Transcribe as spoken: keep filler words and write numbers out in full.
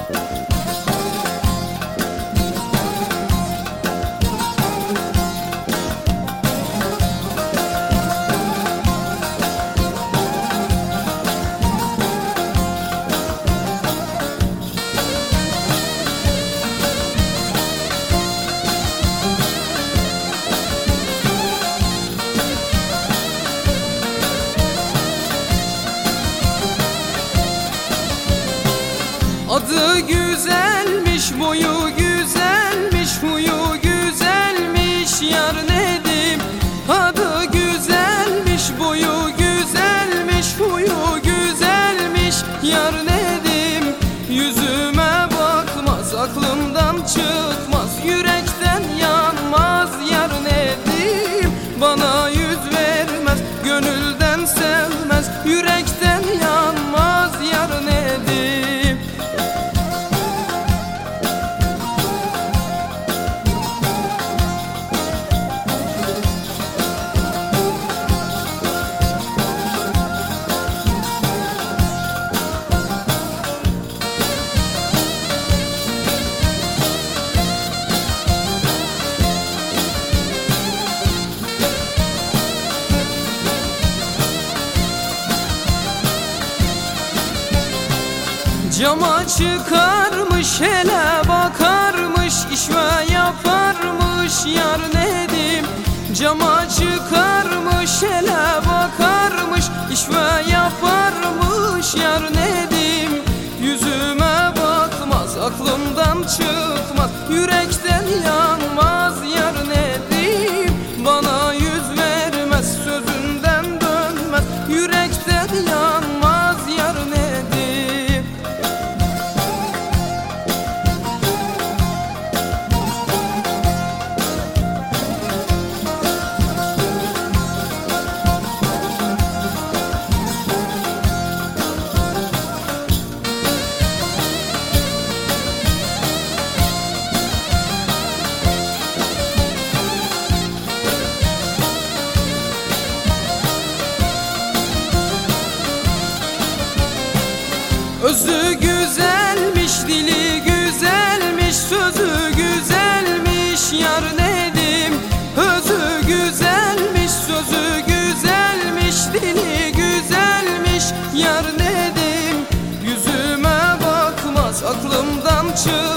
Adı güzelmiş, boyu güzelmiş, huyu güzelmiş yar Nedim. Adı güzelmiş, boyu güzelmiş, huyu güzelmiş yar Nedim. Yüzüme bakmaz, aklımdan çıkmaz, yürekten yanmaz yar Nedim. Bana yüz vermez, gönülden sevmez, yürekten yanmaz yar Nedim. Cama çıkarmış, hele bakarmış, işve yaparmış yar Nedim. Cama çıkarmış, hele bakarmış, işve yaparmış yar Nedim. Yüzüme bakmaz, aklımdan çıkmaz, yürekten yanmaz yar Nedim. Bana yüz vermez, sözünden dönmez, yürekten yanmaz yar Nedim. Özü güzelmiş, dili güzelmiş, sözü güzelmiş yar Nedim. Özü güzelmiş, sözü güzelmiş, dili güzelmiş yar Nedim. Yüzüme bakmaz, aklımdan çıkmaz,